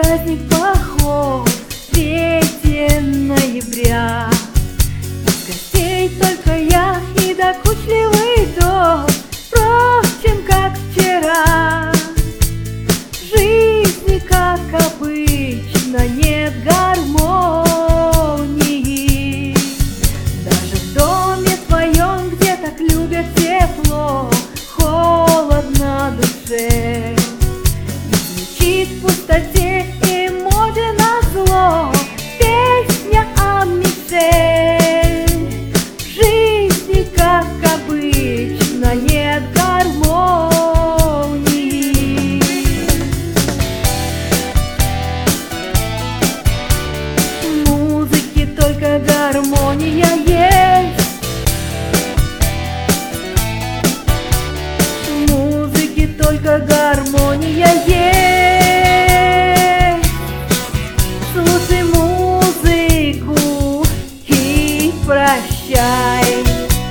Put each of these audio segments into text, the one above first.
праздник похож, 3 ноября. Из гостей только я и докучливый дождь, впрочем, как вчера. В жизни, как обычно, нет гармонии. Даже в доме твоем, где так любят тепло, холодно душе. Звучит в пустоте и моде назло песня о Мишель. В жизни, как обычно, нет гармонии. В музыке только гармония есть. В музыке только гармония есть. Слушай музыку и прощай.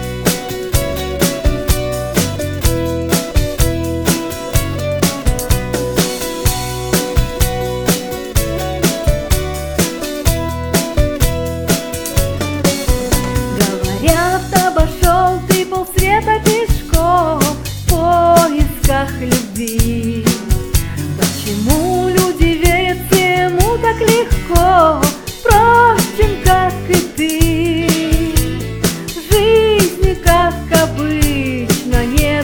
Говорят, обошел ты полсвета пешком в поисках любви. Почему люди верят всему так легко, впрочем, как и ты? В жизни, как обычно, нет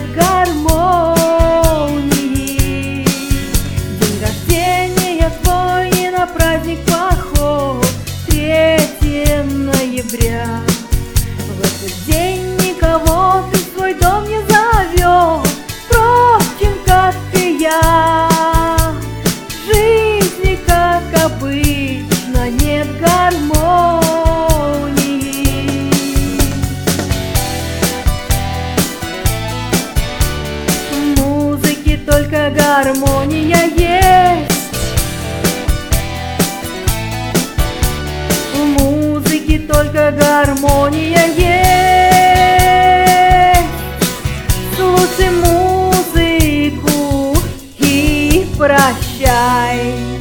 гармонии. День рождения твой не на праздник похож, 3 ноября. В этот день никого ты в свой дом не зовешь, впрочем, как и я. В жизни, как обычно, нет гармонии. В музыке только гармония есть. В музыке только гармония есть. Слушай музыку и прощай.